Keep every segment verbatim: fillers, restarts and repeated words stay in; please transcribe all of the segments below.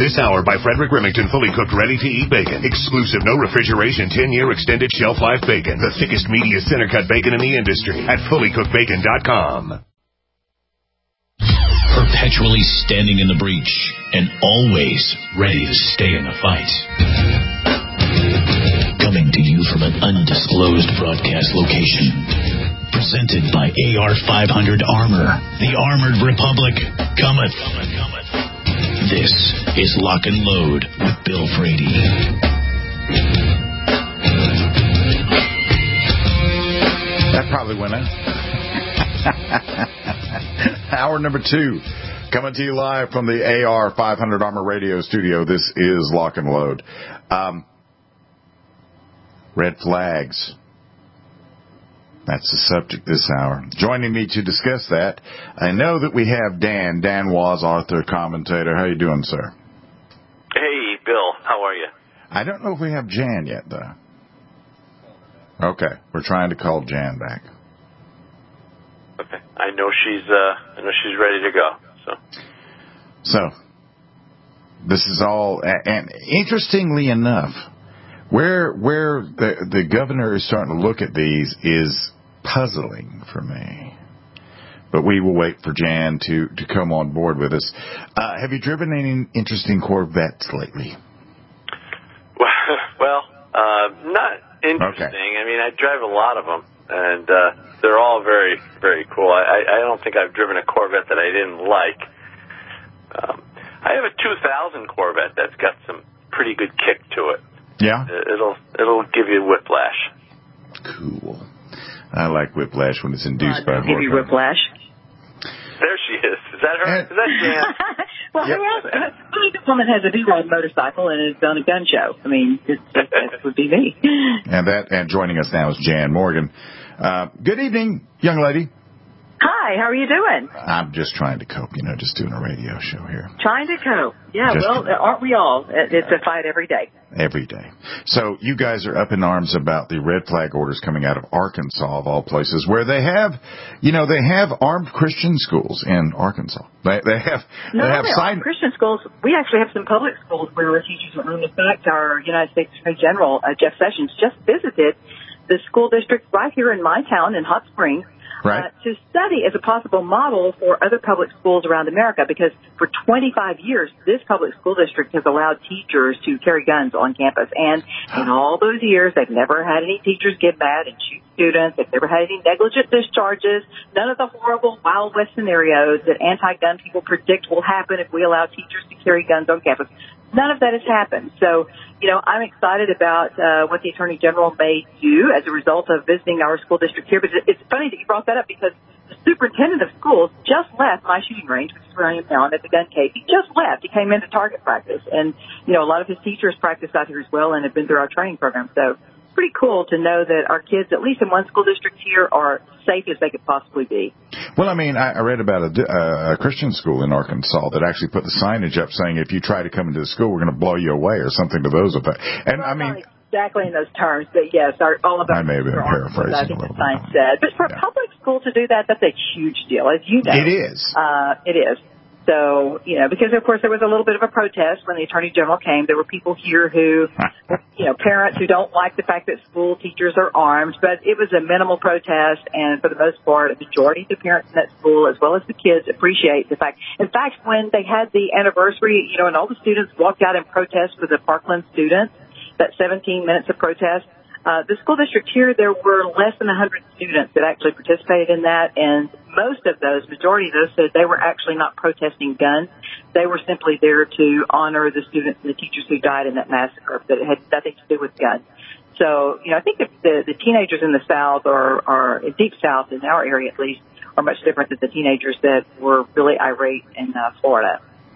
This hour by Frederick Remington, fully cooked, ready-to-eat bacon. Exclusive, no refrigeration, ten-year extended shelf life bacon. The thickest, meatiest center-cut bacon in the industry at fully cooked bacon dot com. Perpetually standing in the breach and always ready to stay in the fight. Coming to you from an undisclosed broadcast location. Presented by A R five hundred Armor. The Armored Republic cometh. This is Lock and Load with Bill Frady. That probably went out. Hour number two. Coming to you live from the A R five hundred Armor Radio studio. This is Lock and Load. Um, red flags. That's the subject this hour. Joining me to discuss that, I know that we have Dan. Dan Was, author, commentator. How you doing, sir? Hey, Bill. How are you? I don't know if we have Jan yet, though. Okay, we're trying to call Jan back. Okay, I know she's. Uh, I know she's ready to go. So. So, this is all, and interestingly enough, where where the the governor is starting to look at these is puzzling for me. But we will wait for Jan to, to come on board with us. Uh, have you driven any interesting Corvettes lately? Well, well uh, not interesting. Okay. I mean, I drive a lot of them, and uh, they're all very, very cool. I, I don't think I've driven a Corvette that I didn't like. Um, I have a two thousand Corvette that's got some pretty good kick to it. Yeah? It'll it'll give you whiplash. Cool. I like whiplash when it's induced uh, by give you whiplash. There she is. Is that her? And, is that Jan? Well, yep. who else? Who's the woman has a do-ride motorcycle and has done a gun show? I mean, it, it, it would be me. And that and joining us now is Jan Morgan. Uh, good evening, young lady. Hi, how are you doing? I'm just trying to cope, you know, just doing a radio show here. Trying to cope. Yeah, just well, aren't we all? It's a fight every day. Every day. So you guys are up in arms about the red flag orders coming out of Arkansas, of all places, where they have, you know, they have armed Christian schools in Arkansas. They, they have, no, they have they signed Christian schools. We actually have some public schools where our teachers are earned. In fact, our United States Attorney General, uh, Jeff Sessions, just visited the school district right here in my town in Hot Springs. Right. Uh, to study as a possible model for other public schools around America, because for twenty-five years, this public school district has allowed teachers to carry guns on campus. And in all those years, they've never had any teachers get mad and shoot students. They've never had any negligent discharges. None of the horrible Wild West scenarios that anti-gun people predict will happen if we allow teachers to carry guns on campus. None of that has happened. So, you know, I'm excited about uh, what the Attorney General may do as a result of visiting our school district here. But it's funny that you brought that up, because the superintendent of schools just left my shooting range, which is where I am now. I'm at the gun cave. He just left. He came into target practice. And, you know, a lot of his teachers practice out here as well and have been through our training program. So it's pretty cool to know that our kids, at least in one school district here, are safe as they could possibly be. Well, I mean, I, I read about a, uh, a Christian school in Arkansas that actually put the signage up saying, if you try to come into the school, we're going to blow you away, or something to those effects. And well, I mean, not exactly in those terms, but yes, our, all of our I may have been paraphrasing I think a the little sign bit. said. But for Yeah. a public school to do that, that's a huge deal, as you know. It is. Uh, it is. So, you know, because, of course, there was a little bit of a protest when the Attorney General came. There were people here who, you know, parents who don't like the fact that school teachers are armed, but it was a minimal protest, and for the most part, a majority of the parents in that school, as well as the kids, appreciate the fact. In fact, when they had the anniversary, you know, and all the students walked out in protest for the Parkland students, that seventeen minutes of protest, Uh, the school district here, there were less than one hundred students that actually participated in that, and most of those, majority of those, said they were actually not protesting guns. They were simply there to honor the students and the teachers who died in that massacre, that it had nothing to do with guns. So, you know, I think that the, the teenagers in the South, or, or Deep South, in our area at least, are much different than the teenagers that were really irate in uh, Florida.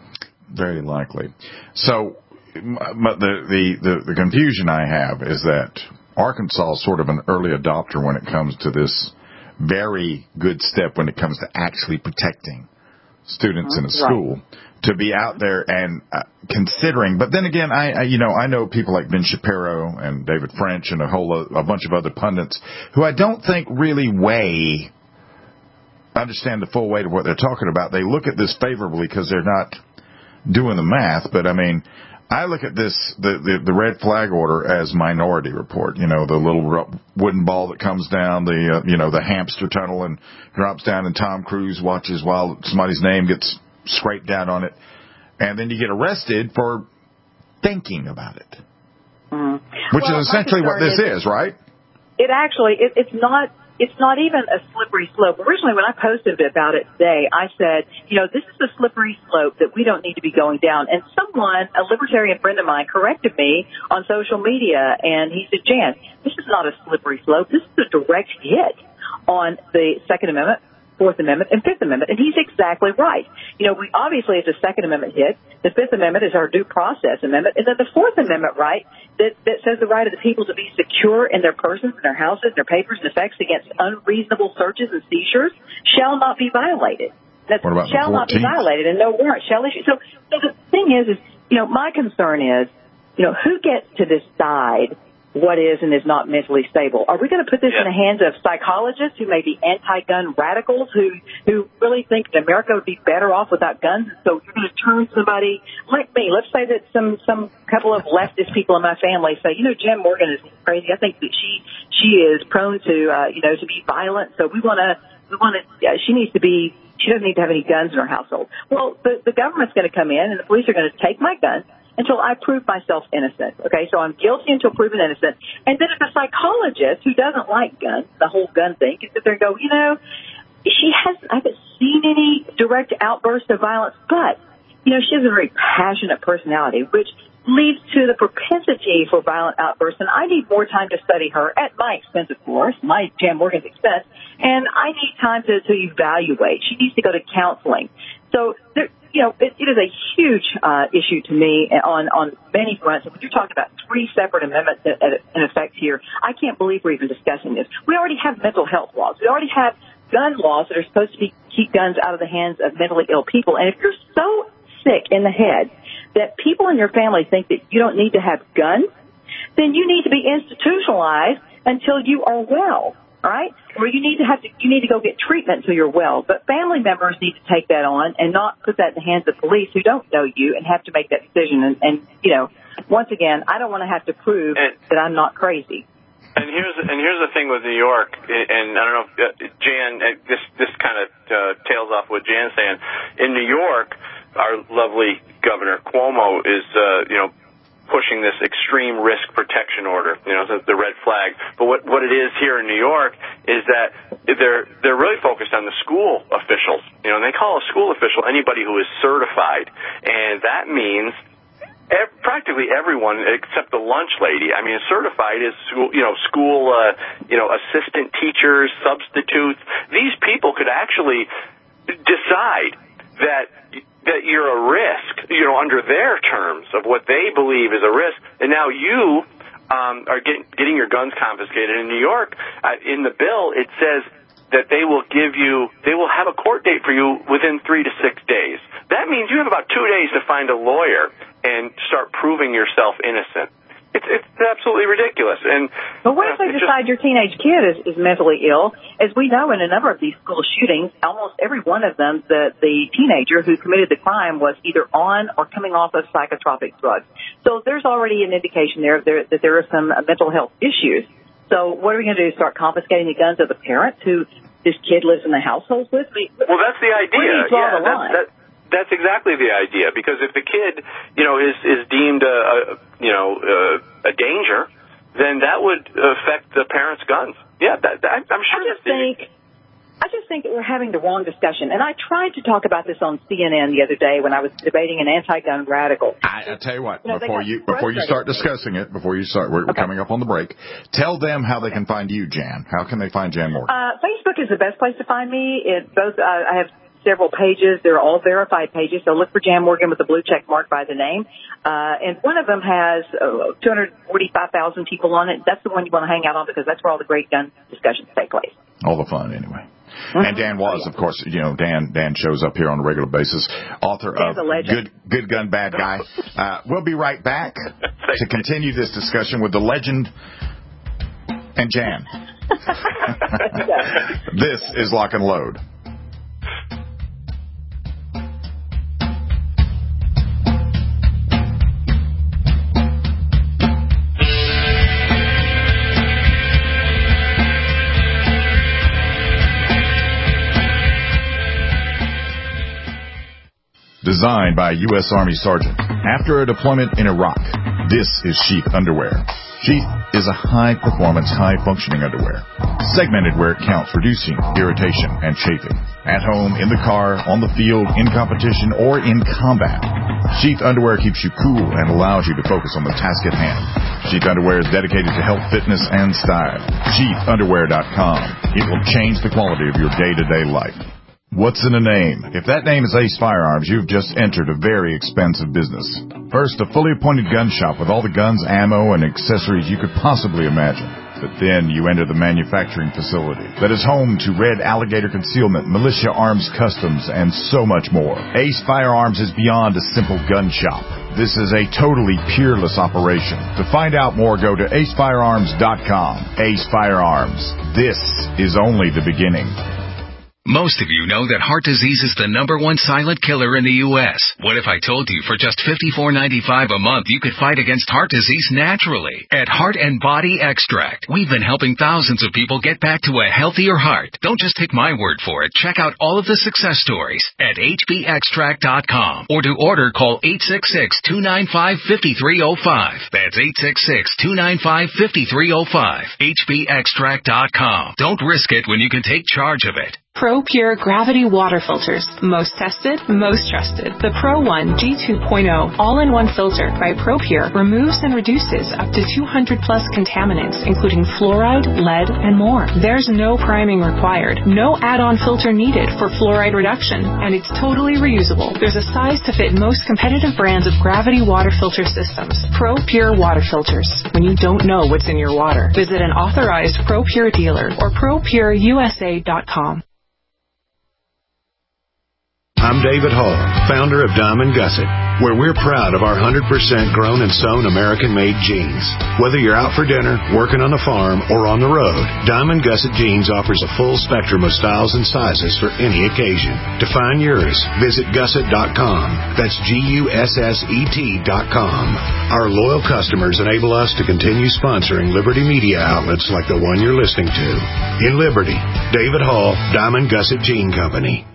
Very likely. So, but the, the, the, the confusion I have is that Arkansas is sort of an early adopter when it comes to this very good step when it comes to actually protecting students in a school, right, to be out there and uh, considering. But then again, I, I you know I know people like Ben Shapiro and David French and a whole a bunch of other pundits who I don't think really weigh understand the full weight of what they're talking about. They look at this favorably because they're not doing the math, but I mean, I look at this, the, the, the red flag order as Minority Report. You know, the little wooden ball that comes down the, uh, you know, the hamster tunnel and drops down, and Tom Cruise watches while somebody's name gets scraped down on it. And then you get arrested for thinking about it. Mm. Which well, is essentially what this is, is, right? It actually, it, it's not... It's not even a slippery slope. Originally, when I posted about it today, I said, you know, this is a slippery slope that we don't need to be going down. And someone, a libertarian friend of mine, corrected me on social media, and he said, Jan, this is not a slippery slope. This is a direct hit on the Second Amendment, Fourth Amendment, and Fifth Amendment. And he's exactly right. You know, we obviously, it's a Second Amendment hit. The Fifth Amendment is our due process amendment. And then the Fourth Amendment right that, that says the right of the people to be secure in their persons, in their houses, in their papers, and effects against unreasonable searches and seizures shall not be violated. That shall not be violated, and no warrant shall issue. So, so the thing is, is, you know, my concern is, you know, who gets to decide what is and is not mentally stable? Are we going to put this yeah. in the hands of psychologists who may be anti-gun radicals who, who really think that America would be better off without guns? So you're going to turn somebody like me. Let's say that some, some couple of leftist people in my family say, you know, Jan Morgan is crazy. I think that she, she is prone to, uh, you know, to be violent. So we want to, we want to, yeah, she needs to be, she doesn't need to have any guns in her household. Well, the, the government's going to come in and the police are going to take my guns until I prove myself innocent. Okay, so I'm guilty until proven innocent. And then if a psychologist who doesn't like guns, the whole gun thing, can sit there and go, you know, she hasn't, I haven't seen any direct outbursts of violence, but, you know, she has a very passionate personality, which leads to the propensity for violent outbursts. And I need more time to study her at my expense, of course, my Jan Morgan's expense. And I need time to, to evaluate. She needs to go to counseling. So there, you know, it, it is a huge uh, issue to me on, on many fronts. When you're talking about three separate amendments that, that in effect here, I can't believe we're even discussing this. We already have mental health laws. We already have gun laws that are supposed to be, keep guns out of the hands of mentally ill people. And if you're so sick in the head that people in your family think that you don't need to have guns, then you need to be institutionalized until you are well. All right? Or you need to have to, you need to go get treatment until you're well. But family members need to take that on and not put that in the hands of police who don't know you and have to make that decision. And, and you know, once again, I don't want to have to prove and, that I'm not crazy. And here's and here's the thing with New York, and I don't know, if, uh, Jan, uh, this this kind of uh, tails off what Jan's saying. In New York, our lovely Governor Cuomo is, uh, you know, pushing this extreme risk protection order, you know, the, the red flag. But what, what it is here in New York is that they're they're really focused on the school officials. You know, and they call a school official anybody who is certified, and that means ev- practically everyone except the lunch lady. I mean, certified is school, you know, school, uh, you know, assistant teachers, substitutes. These people could actually decide that that you're a risk, you know, under their terms of what they believe is a risk, and now you um, are getting, getting your guns confiscated. In New York, uh, in the bill, it says that they will give you, they will have a court date for you within three to six days. That means you have about two days to find a lawyer and start proving yourself innocent. It's, it's absolutely ridiculous. And but what if they decide just, your teenage kid is, is mentally ill? As we know, in a number of these school shootings, almost every one of them, the, the teenager who committed the crime was either on or coming off of psychotropic drugs. So there's already an indication there, there that there are some uh, mental health issues. So what are we going to do? Start confiscating the guns of the parents who this kid lives in the household with? I mean, well, that's the idea. Where do you draw yeah, the line? That's, that, That's exactly the idea, because if the kid, you know, is is deemed a, a you know uh, a danger, then that would affect the parents' guns. Yeah, that, that, I'm sure. I just think, I just think that we're having the wrong discussion, and I tried to talk about this on C N N the other day when I was debating an anti-gun radical. I, I tell you what, you know, before you before you start discussing it, before you start, we're, we're okay. coming up on the break. Tell them how they can find you, Jan. How can they find Jan Morgan? Uh, Facebook is the best place to find me. It both uh, I have. several pages. They're all verified pages. So look for Jan Morgan with a blue check mark by the name. Uh, and one of them has uh, two hundred forty-five thousand people on it. That's the one you want to hang out on because that's where all the great gun discussions take place. All the fun, anyway. Mm-hmm. And Dan was, of course, you know, Dan Dan shows up here on a regular basis, author Dan's of Good Good Gun, Bad Guy. Uh, we'll be right back to continue this discussion with the legend and Jan. This is Lock and Load. designed by a U S Army sergeant after a deployment in Iraq. This is Sheath underwear. Sheath is a high-performance, high-functioning underwear, segmented where it counts, reducing irritation and chafing. At home, in the car, on the field, in competition, or in combat. Sheath underwear keeps you cool and allows you to focus on the task at hand. Sheath underwear is dedicated to health, fitness, and style. sheath underwear dot com. It will change the quality of your day-to-day life. What's in a name? If that name is Ace Firearms, you've just entered a very expensive business. First, a fully appointed gun shop with all the guns, ammo, and accessories you could possibly imagine. But then you enter the manufacturing facility that is home to Red Alligator Concealment, Militia Arms Customs, and so much more. Ace Firearms is beyond a simple gun shop. This is a totally peerless operation. To find out more, go to ace firearms dot com. Ace Firearms. This is only the beginning. Most of you know that heart disease is the number one silent killer in the U S What if I told you for just fifty-four ninety-five a month you could fight against heart disease naturally? At Heart and Body Extract, we've been helping thousands of people get back to a healthier heart. Don't just take my word for it. Check out all of the success stories at h b extract dot com. Or to order, call eight six six, two nine five, five three zero five. That's eight six six, two nine five, five three zero five. h b extract dot com. Don't risk it when you can take charge of it. ProPure Gravity Water Filters. Most tested, most trusted. The Pro One G two point oh all-in-one filter by ProPure removes and reduces up to two hundred plus contaminants, including fluoride, lead, and more. There's no priming required, no add-on filter needed for fluoride reduction, and it's totally reusable. There's a size to fit most competitive brands of gravity water filter systems. ProPure Water Filters. When you don't know what's in your water, visit an authorized ProPure dealer or pro pure u s a dot com. I'm David Hall, founder of Diamond Gusset, where we're proud of our one hundred percent grown and sewn American-made jeans. Whether you're out for dinner, working on the farm, or on the road, Diamond Gusset Jeans offers a full spectrum of styles and sizes for any occasion. To find yours, visit gusset dot com. That's G U S S E T dot com. Our loyal customers enable us to continue sponsoring Liberty media outlets like the one you're listening to. In Liberty, David Hall, Diamond Gusset Jean Company.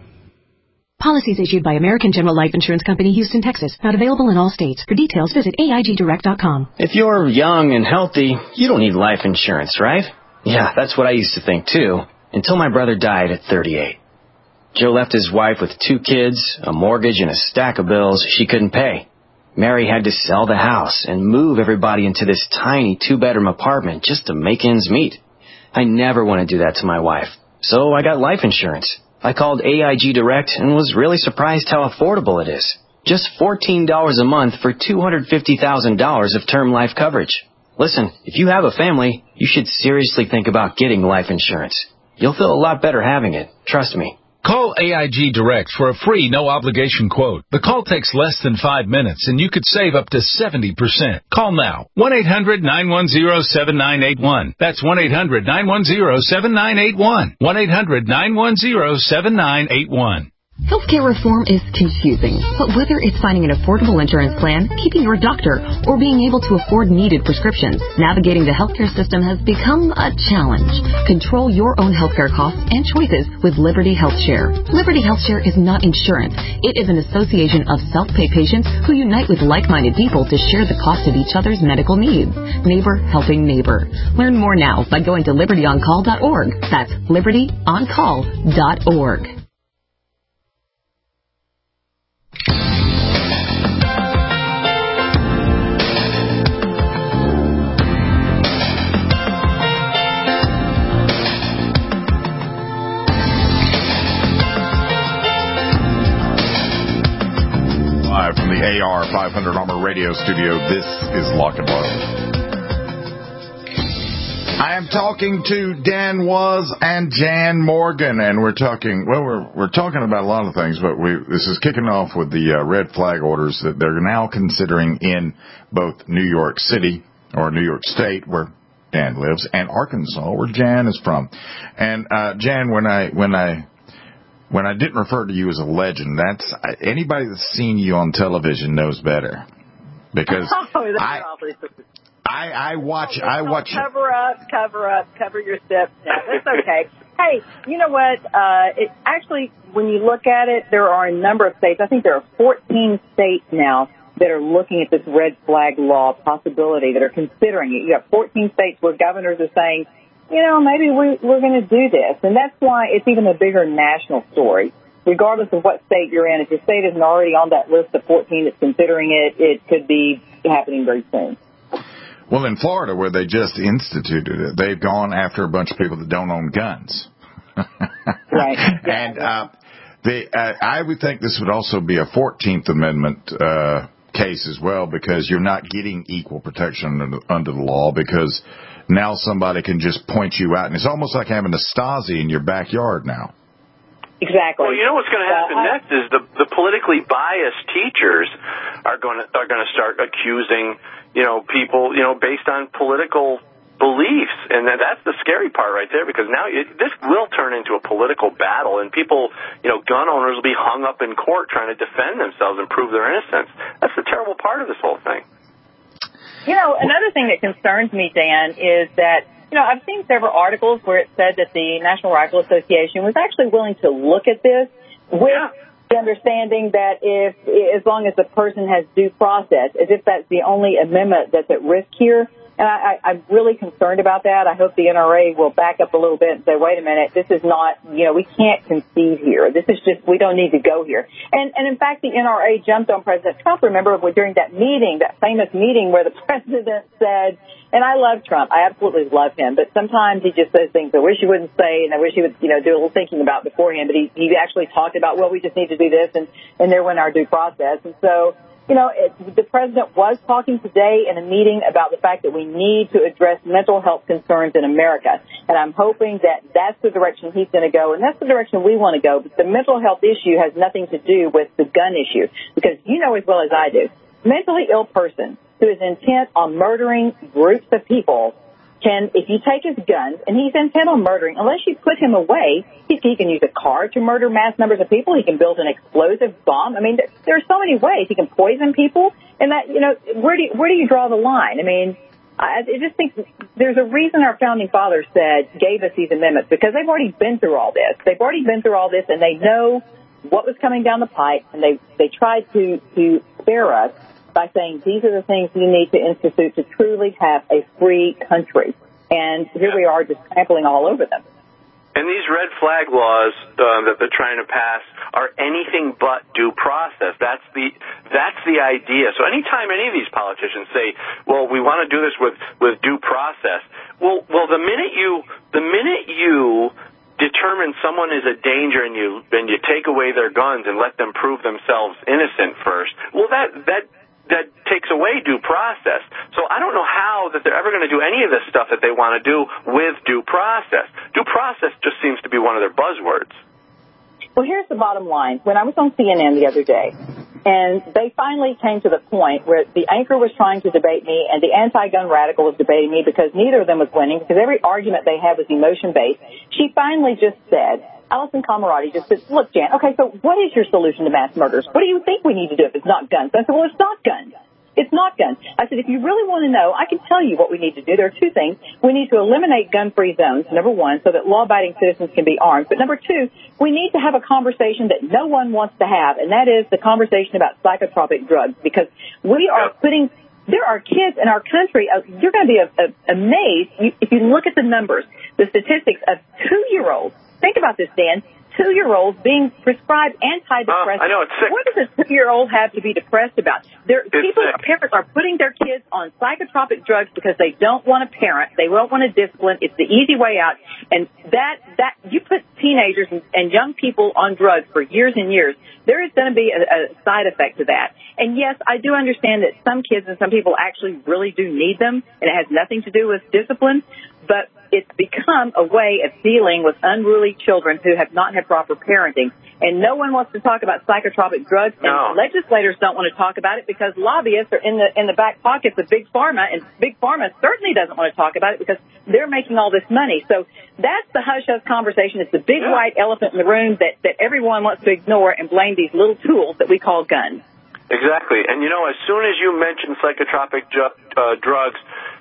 Policies issued by American General Life Insurance Company, Houston, Texas. Not available in all states. For details, visit A I G direct dot com. If you're young and healthy, you don't need life insurance, right? Yeah, that's what I used to think, too, until my brother died at thirty-eight. Joe left his wife with two kids, a mortgage, and a stack of bills she couldn't pay. Mary had to sell the house and move everybody into this tiny two-bedroom apartment just to make ends meet. I never want to do that to my wife, so I got life insurance. I called A I G Direct and was really surprised how affordable it is. Just fourteen dollars a month for two hundred fifty thousand dollars of term life coverage. Listen, if you have a family, you should seriously think about getting life insurance. You'll feel a lot better having it. Trust me. Call A I G Direct for a free, no-obligation quote. The call takes less than five minutes, and you could save up to seventy percent. Call now. one eight hundred nine one zero seven nine eight one. That's one eight hundred nine one zero seven nine eight one. one eight hundred nine one zero seven nine eight one. Healthcare reform is confusing, but whether it's finding an affordable insurance plan, keeping your doctor, or being able to afford needed prescriptions, navigating the healthcare system has become a challenge. Control your own healthcare costs and choices with Liberty HealthShare. Liberty HealthShare is not insurance. It is an association of self-pay patients who unite with like-minded people to share the cost of each other's medical needs. Neighbor helping neighbor. Learn more now by going to liberty on call dot org. That's liberty on call dot org. From the A R five hundred Armor Radio Studio, this is Lock and Load. I am talking to Dan Was and Jan Morgan, and we're talking, well, we're we're talking about a lot of things, but we this is kicking off with the uh, red flag orders that they're now considering in both New York City, or New York State, where Dan lives, and Arkansas, where Jan is from. And uh, Jan, when I when I When I didn't refer to you as a legend, that's anybody that's seen you on television knows better. Because oh, that's I, I, I watch, oh, I watch. Cover up, cover up, cover your steps. No, that's okay. Hey, you know what? Uh, it actually, when you look at it, there are a number of states. I think there are fourteen states now that are looking at this red flag law possibility, that are considering it. You have fourteen states where governors are saying, you know, maybe we, we're going to do this. And that's why it's even a bigger national story. Regardless of what state you're in, if your state isn't already on that list of fourteen that's considering it, it could be happening very soon. Well, in Florida, where they just instituted it, they've gone after a bunch of people that don't own guns. Right. And uh, the, uh, I would think this would also be a fourteenth Amendment uh, case as well, because you're not getting equal protection under, under the law, because now somebody can just point you out. And it's almost like having a Stasi in your backyard now. Exactly. Well, you know what's going to happen well, I, next is the the politically biased teachers are going to are going to start accusing, you know, people, you know, based on political beliefs, and that's the scary part right there, because now it, this will turn into a political battle, and people, you know, gun owners will be hung up in court trying to defend themselves and prove their innocence. That's the terrible part of this whole thing. You know, another thing that concerns me, Dan, is that, you know, I've seen several articles where it said that the National Rifle Association was actually willing to look at this with yeah. the understanding that if, as long as the person has due process, as if that's the only amendment that's at risk here. And I, I, I'm really concerned about that. I hope the N R A will back up a little bit and say, wait a minute, this is not, you know, we can't concede here. This is just, we don't need to go here. And, and in fact, the N R A jumped on President Trump. Remember during that meeting, that famous meeting where the president said, and I love Trump, I absolutely love him, but sometimes he just says things I wish he wouldn't say, and I wish he would, you know, do a little thinking about beforehand. But he, he actually talked about, well, we just need to do this, and, and there went our due process. And so, you know, it, the president was talking today in a meeting about the fact that we need to address mental health concerns in America. And I'm hoping that that's the direction he's going to go, and that's the direction we want to go. But the mental health issue has nothing to do with the gun issue, because you know as well as I do, mentally ill person who is intent on murdering groups of people can, if you take his guns and he's intent on murdering, unless you put him away, he, he can use a car to murder mass numbers of people. He can build an explosive bomb. I mean, there, there are so many ways. He can poison people. And that, you know, where do you, where do you draw the line? I mean, I, I just think there's a reason our founding fathers said, gave us these amendments, because they've already been through all this. They've already been through all this, and they know what was coming down the pipe, and they, they tried to, to spare us by saying these are the things you need to institute to truly have a free country. And here we are just trampling all over them. And these red flag laws uh, that they're trying to pass are anything but due process. That's the that's the idea. So anytime any of these politicians say, "Well, we want to do this with, with due process," well, well, the minute you the minute you determine someone is a danger and you and you take away their guns and let them prove themselves innocent first, well, that that. that takes away due process. So I don't know how that they're ever going to do any of this stuff that they want to do with due process. Due process just seems to be one of their buzzwords. Well, here's the bottom line. When I was on C N N the other day, and they finally came to the point where the anchor was trying to debate me and the anti-gun radical was debating me, because neither of them was winning, because every argument they had was emotion-based, she finally just said, Allison Camerati just said, look, Jan, okay, so what is your solution to mass murders? What do you think we need to do if it's not guns? I said, well, it's not guns. It's not guns. I said, if you really want to know, I can tell you what we need to do. There are two things. We need to eliminate gun-free zones, number one, so that law-abiding citizens can be armed. But number two, we need to have a conversation that no one wants to have, and that is the conversation about psychotropic drugs, because we are putting there are kids in our country, uh, you're going to be uh, uh, amazed you, if you look at the numbers, the statistics of two-year-olds. Think about this, Dan. Two-year-olds being prescribed antidepressants. Uh, I know, it's sick. What does a two-year-old have to be depressed about? Their, people, sick. Parents are putting their kids on psychotropic drugs because they don't want a parent. They don't want a discipline. It's the easy way out. And that, that you put teenagers and, and young people on drugs for years and years, there is going to be a, a side effect to that. And, yes, I do understand that some kids and some people actually really do need them, and it has nothing to do with discipline. But it's become a way of dealing with unruly children who have not had proper parenting. And no one wants to talk about psychotropic drugs, and no. legislators don't want to talk about it because lobbyists are in the in the back pockets of Big Pharma, and Big Pharma certainly doesn't want to talk about it because they're making all this money. So that's the hush-hush conversation. It's the big yeah. white elephant in the room that, that everyone wants to ignore and blame these little tools that we call guns. Exactly. And, you know, as soon as you mention psychotropic ju- uh, drugs,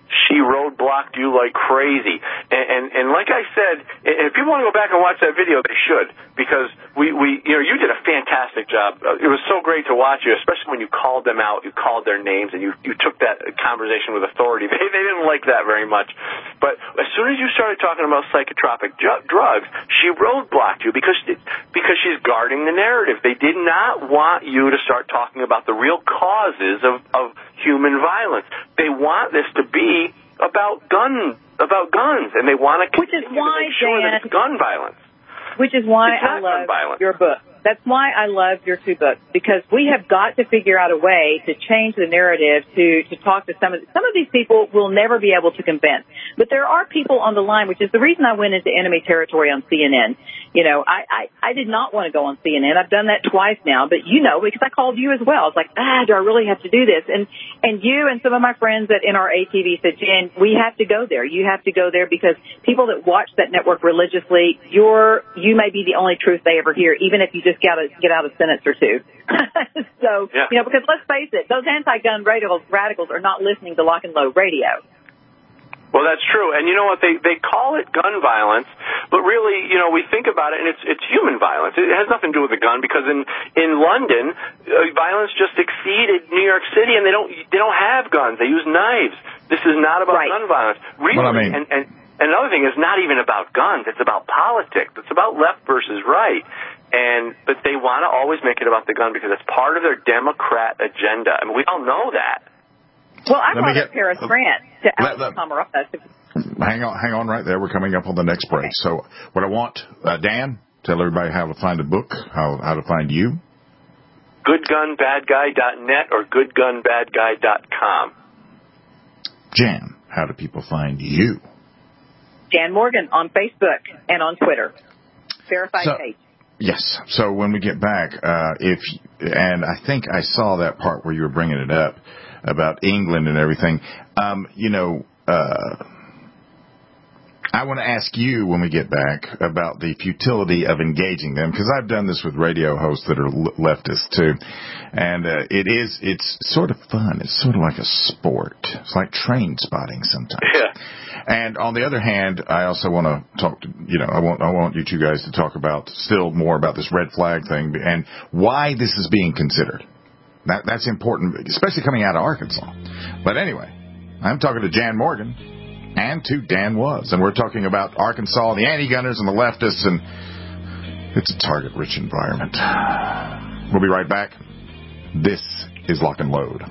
She roadblocked you like crazy. And, and, and like I said, if people want to go back and watch that video, they should, because we, we, you know, you did a fantastic job. It was so great to watch you, especially when you called them out, you called their names, and you, you took that conversation with authority. They, they didn't like that very much. But as soon as you started talking about psychotropic ju- drugs, she roadblocked you because, because she's guarding the narrative. They did not want you to start talking about the real causes of, of human violence. They want this to be about gun, about guns, and they want to continue to make sure that it's gun violence. Which is why I love your book. That's why I love your two books, because we have got to figure out a way to change the narrative to, to talk to some of, some of these people we'll never be able to convince. But there are people on the line, which is the reason I went into enemy territory on C N N. You know, I, I, I did not want to go on C N N. I've done that twice now, but you know, because I called you as well. It's like, ah, do I really have to do this? And, and you and some of my friends at N R A T V said, Jen, we have to go there. You have to go there because people that watch that network religiously, you're, you may be the only truth they ever hear, even if you just got to get out a sentence or two. So, yeah. You know, because let's face it, those anti-gun radicals, radicals are not listening to Lock and Load radio. Well, that's true. And you know what? They they call it gun violence, but really, you know, we think about it, and it's it's human violence. It has nothing to do with the gun, because in in London, uh, violence just exceeded New York City, and they don't they don't have guns. They use knives. This is not about right. gun violence. Really, well, I mean, and, and another thing is not even about guns. It's about politics. It's about left versus right. And but they want to always make it about the gun because it's part of their Democrat agenda. I mean, we all know that. Well, I brought up Paris Grant to Alex Camarata. Hang on, hang on right there. We're coming up on the next break. Okay. So what I want, uh, Dan, tell everybody how to find the book, how how to find you. good gun bad guy dot net or good gun bad guy dot com. Jan, how do people find you? Jan Morgan on Facebook and on Twitter. Verified so, page. Yes. So when we get back, uh, if and I think I saw that part where you were bringing it up about England and everything. Um, you know, uh, I want to ask you when we get back about the futility of engaging them, because I've done this with radio hosts that are leftists too, and uh, it is it's sort of fun. It's sort of like a sport. It's like train spotting sometimes. Yeah. And on the other hand, I also want to talk to you know I want I want you two guys to talk about still more about this red flag thing and why this is being considered. That that's important, especially coming out of Arkansas. But anyway, I'm talking to Jan Morgan. And to Dan Was. And we're talking about Arkansas, the anti-gunners and the leftists, and it's a target-rich environment. We'll be right back. This is Lock and Load.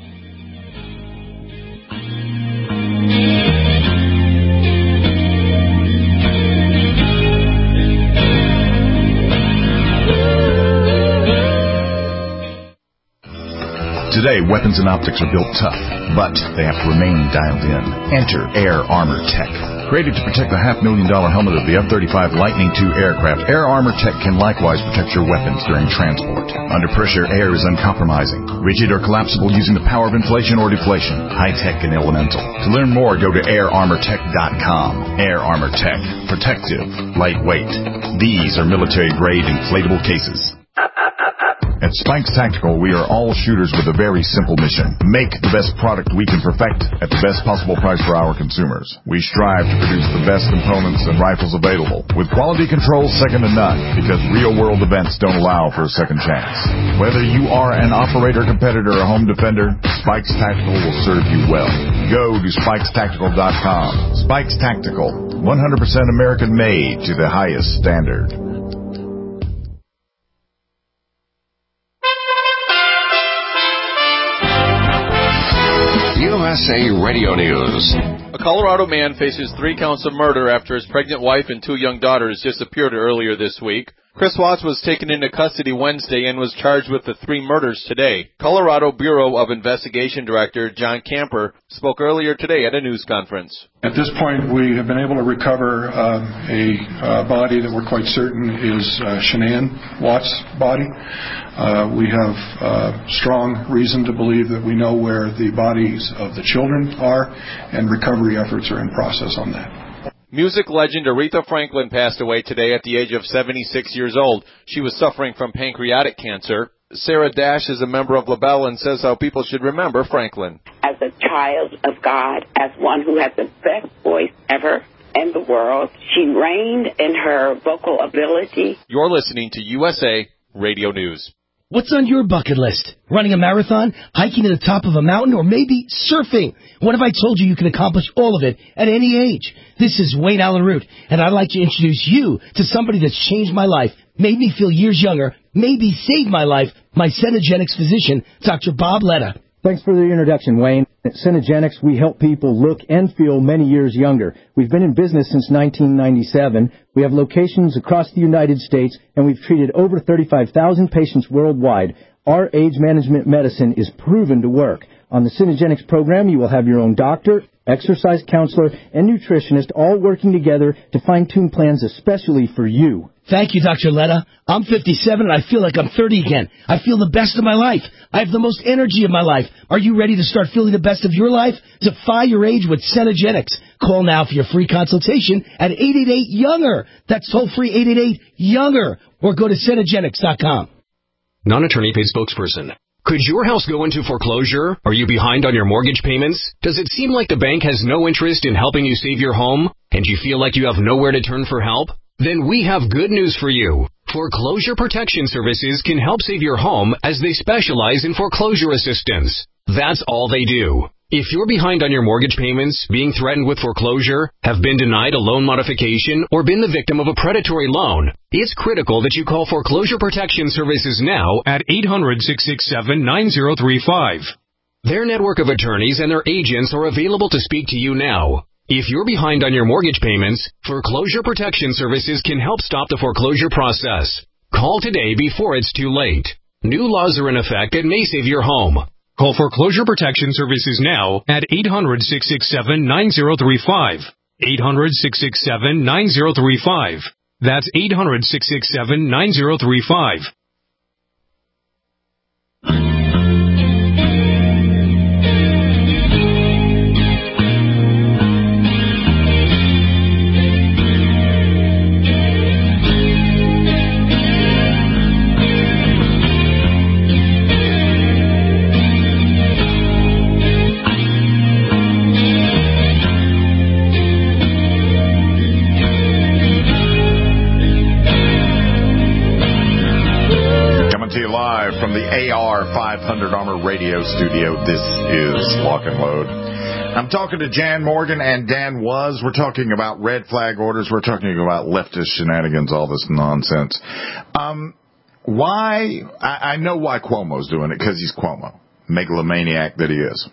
Today, weapons and optics are built tough, but they have to remain dialed in. Enter Air Armor Tech. Created to protect the half million dollar helmet of the F thirty-five Lightning two aircraft, Air Armor Tech can likewise protect your weapons during transport. Under pressure, air is uncompromising, rigid or collapsible using the power of inflation or deflation, high-tech and elemental. To learn more, go to air armor tech dot com. Air Armor Tech. Protective, lightweight. These are military-grade inflatable cases. At Spikes Tactical, we are all shooters with a very simple mission. Make the best product we can perfect at the best possible price for our consumers. We strive to produce the best components and rifles available, with quality control second to none, because real-world events don't allow for a second chance. Whether you are an operator, competitor, or home defender, Spikes Tactical will serve you well. Go to spikes tactical dot com. Spikes Tactical, one hundred percent American-made to the highest standard. U S A Radio News. A Colorado man faces three counts of murder after his pregnant wife and two young daughters disappeared earlier this week. Chris Watts was taken into custody Wednesday and was charged with the three murders today. Colorado Bureau of Investigation Director John Camper spoke earlier today at a news conference. At this point, we have been able to recover uh, a uh, body that we're quite certain is uh, Shanann Watts' body. Uh, we have uh, strong reason to believe that we know where the bodies of the children are, and recovery efforts are in process on that. Music legend Aretha Franklin passed away today at the age of seventy-six years old. She was suffering from pancreatic cancer. Sarah Dash is a member of LaBelle and says how people should remember Franklin. As a child of God, as one who has the best voice ever in the world, she reigned in her vocal ability. You're listening to U S A Radio News. What's on your bucket list? Running a marathon, hiking to the top of a mountain, or maybe surfing? What if I told you you can accomplish all of it at any age? This is Wayne Allen Root, and I'd like to introduce you to somebody that's changed my life, made me feel years younger, maybe saved my life, my Cenegenics physician, Doctor Bob Letta. Thanks for the introduction, Wayne. At Cenegenics, we help people look and feel many years younger. We've been in business since nineteen ninety-seven. We have locations across the United States, and we've treated over thirty-five thousand patients worldwide. Our age management medicine is proven to work. On the Cenegenics program, you will have your own doctor, exercise counselor, and nutritionist all working together to fine-tune plans especially for you. Thank you, Doctor Letta. I'm fifty-seven and I feel like I'm thirty again. I feel the best of my life. I have the most energy of my life. Are you ready to start feeling the best of your life? Defy your age with Cenegenics. Call now for your free consultation at eight eight eight, younger. That's toll-free eight eight eight, younger. Or go to Cenegenics dot com. Non-attorney paid spokesperson. Could your house go into foreclosure? Are you behind on your mortgage payments? Does it seem like the bank has no interest in helping you save your home? And you feel like you have nowhere to turn for help? Then we have good news for you. Foreclosure Protection Services can help save your home as they specialize in foreclosure assistance. That's all they do. If you're behind on your mortgage payments, being threatened with foreclosure, have been denied a loan modification, or been the victim of a predatory loan, it's critical that you call Foreclosure Protection Services now at eight hundred, six six seven, nine zero three five. Their network of attorneys and their agents are available to speak to you now. If you're behind on your mortgage payments, Foreclosure Protection Services can help stop the foreclosure process. Call today before it's too late. New laws are in effect that may save your home. Call Foreclosure Protection Services now at eight hundred, six six seven, nine zero three five. eight hundred, six six seven, nine zero three five. That's eight hundred, six six seven, nine zero three five. From the A R five hundred Armor Radio Studio, this is Lock and Load. I'm talking to Jan Morgan and Dan Was. We're talking about red flag orders. We're talking about leftist shenanigans, all this nonsense. Um, why? I, I know why Cuomo's doing it, because he's Cuomo, megalomaniac that he is.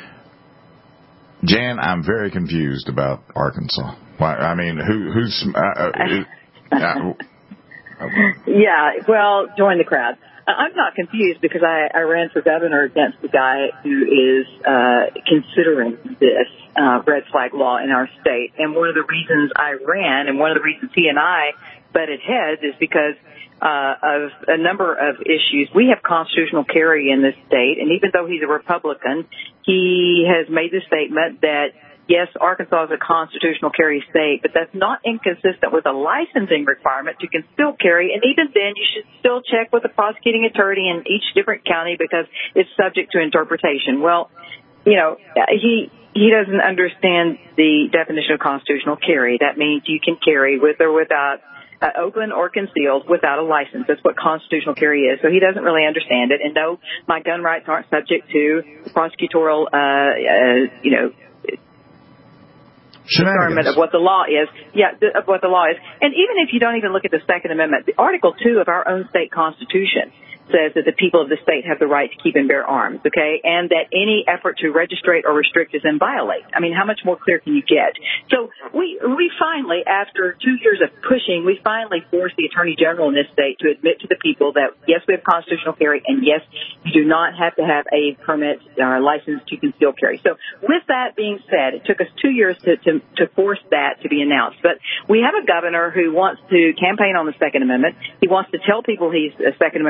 Jan, I'm very confused about Arkansas. Why? I mean, who, who's... Uh, uh, uh, yeah, well, join the crowd. I'm not confused because I, I ran for governor against the guy who is uh, considering this uh, red flag law in our state. And one of the reasons I ran and one of the reasons he and I butted heads is because uh, of a number of issues. We have constitutional carry in this state, and even though he's a Republican, he has made the statement that yes, Arkansas is a constitutional carry state, but that's not inconsistent with a licensing requirement to conceal carry. And even then, you should still check with the prosecuting attorney in each different county because it's subject to interpretation. Well, you know, he he doesn't understand the definition of constitutional carry. That means you can carry with or without, uh, open or concealed without a license. That's what constitutional carry is. So he doesn't really understand it. And no, my gun rights aren't subject to prosecutorial, uh, uh you know, discernment of what the law is, yeah, of what the law is. And even if you don't even look at the Second Amendment, the Article two of our own state constitution says that the people of the state have the right to keep and bear arms, okay, and that any effort to registrate or restrict is in violate. I mean, how much more clear can you get? So we we finally, after two years of pushing, we finally forced the Attorney General in this state to admit to the people that, yes, we have constitutional carry, and yes, you do not have to have a permit or a license to conceal carry. So with that being said, it took us two years to, to, to force that to be announced. But we have a governor who wants to campaign on the Second Amendment. He wants to tell people he's a Second Amendment advocate.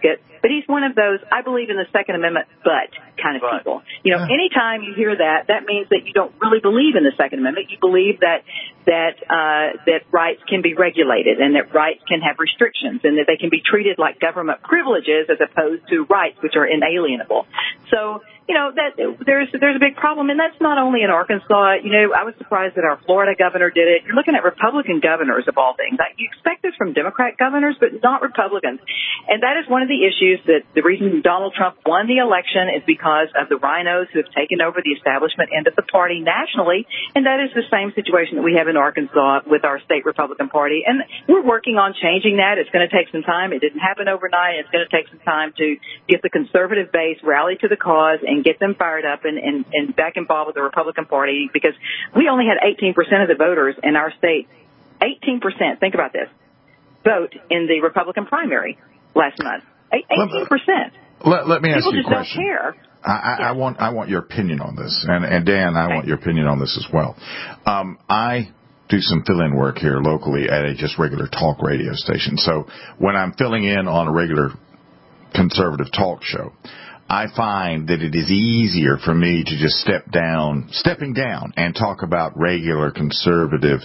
advocate, but he's one of those, I believe in the Second Amendment, but kind of but. people. You know, anytime you hear that, that means that you don't really believe in the Second Amendment. You believe that that uh, that rights can be regulated and that rights can have restrictions and that they can be treated like government privileges as opposed to rights which are inalienable. So, you know, that there's there's a big problem, and that's not only in Arkansas. You know, I was surprised that our Florida governor did it. You're looking at Republican governors of all things. You expect this from Democrat governors, but not Republicans. And that is one of the issues that the reason Donald Trump won the election is because of the rhinos who have taken over the establishment end of the party nationally, and that is the same situation that we have in Arkansas with our state Republican Party. And we're working on changing that. It's going to take some time. It didn't happen overnight. It's going to take some time to get the conservative base rallied to the cause and get them fired up and, and, and back involved with the Republican Party, because we only had eighteen percent of the voters in our state, eighteen percent, think about this, vote in the Republican primary last month. eighteen percent. Let, let me ask People you a just question. don't care. I, I, yeah. I want I want your opinion on this, and, and Dan, I want your opinion on this as well. Um, I do some fill-in work here locally at a just regular talk radio station. So when I'm filling in on a regular conservative talk show, I find that it is easier for me to just step down, stepping down, and talk about regular conservative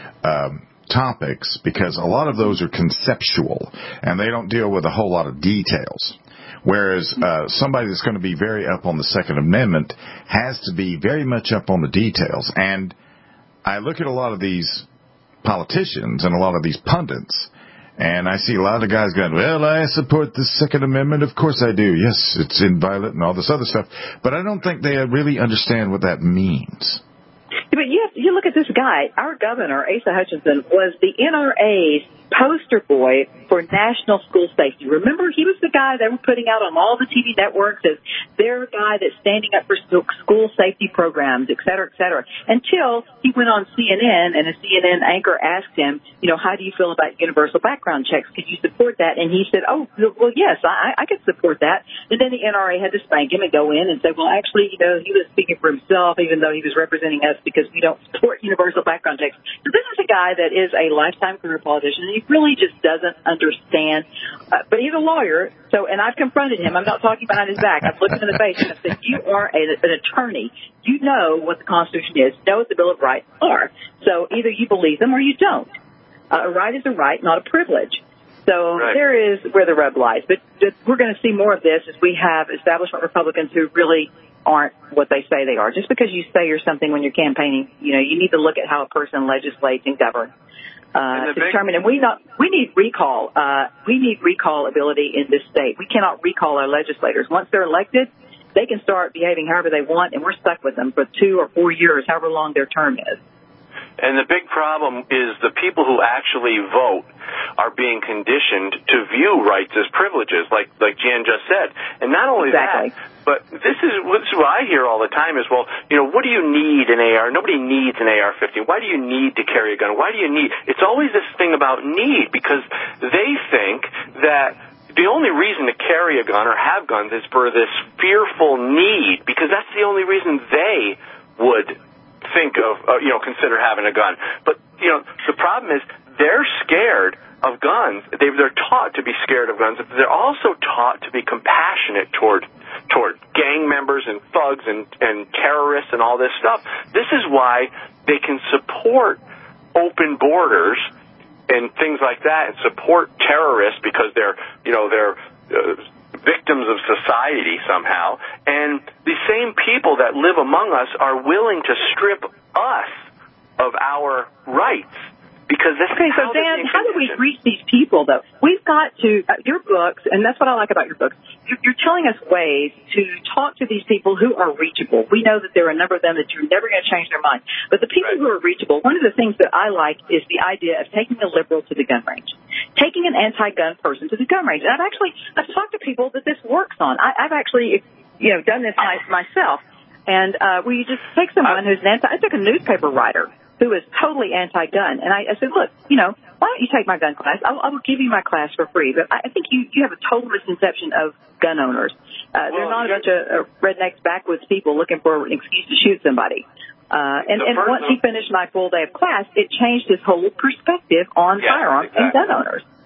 um, topics, because a lot of those are conceptual and they don't deal with a whole lot of details. Whereas uh, somebody that's going to be very up on the Second Amendment has to be very much up on the details. And I look at a lot of these politicians and a lot of these pundits, and I see a lot of guys going, well, I support the Second Amendment. Of course I do. Yes, it's inviolate and all this other stuff. But I don't think they really understand what that means. But you, have, you look at this guy, our governor, Asa Hutchinson, was the N R A's poster boy for national school safety. Remember, he was the guy they were putting out on all the T V networks as their guy that's standing up for school safety programs, et cetera, et cetera, until he went on C N N and a C N N anchor asked him, you know, how do you feel about universal background checks? Could you support that? And he said, oh, well, yes, I, I could support that. And then the N R A had to spank him and go in and say, well, actually, you know, he was speaking for himself, even though he was representing us because we don't support universal background checks. So this is a guy that is a lifetime career politician, and he really just doesn't understand. Uh, but he's a lawyer, so, and I've confronted him. I'm not talking behind his back. I've looked him in the face and I've said, you are a, an attorney. You know what the Constitution is. You know what the Bill of Rights are. So either you believe them or you don't. Uh, a right is a right, not a privilege. So right. There is where the rub lies. But we're going to see more of this as we have establishment Republicans who really aren't what they say they are. Just because you say you're something when you're campaigning, you know, you need to look at how a person legislates and governs. Uh, to determine, and we not we need recall. Uh, we need recall ability in this state. We cannot recall our legislators. Once they're elected, they can start behaving however they want, and we're stuck with them for two or four years, however long their term is. And the big problem is the people who actually vote are being conditioned to view rights as privileges, like like Jan just said. And not only exactly. that, but this is, this is what I hear all the time is, well, you know, what do you need an A R? Nobody needs an A R fifteen. Why do you need to carry a gun? Why do you need? It's always this thing about need, because they think that the only reason to carry a gun or have guns is for this fearful need, because that's the only reason they would think of, uh, you know, consider having a gun. But, you know, the problem is they're scared of guns. They, they're taught to be scared of guns. They're also taught to be compassionate toward toward gang members and thugs and, and terrorists and all this stuff. This is why they can support open borders and things like that and support terrorists, because they're, you know, they're uh, victims of society somehow. And the same people that live among us are willing to strip us of our rights. Because this okay, so Dan, how do we reach these people, though? We've got to, uh, your books, and that's what I like about your books, you're, you're telling us ways to talk to these people who are reachable. We know that there are a number of them that you're never going to change their mind. But the people right. who are reachable, one of the things that I like is the idea of taking a liberal to the gun range, taking an anti-gun person to the gun range. And I've actually, I've talked to people that this works on. I, I've actually, you know, done this my, myself. And uh, we just take someone who's an anti, I took a newspaper writer who is totally anti-gun. And I, I said, look, you know, why don't you take my gun class? I'll, I will give you my class for free. But I think you, you have a total misconception of gun owners. Uh, well, they're not a bunch of uh, rednecks, backwoods people looking for an excuse to shoot somebody. Uh, and, and once he finished my full day of class, it changed his whole perspective on yeah, firearms exactly. and gun owners.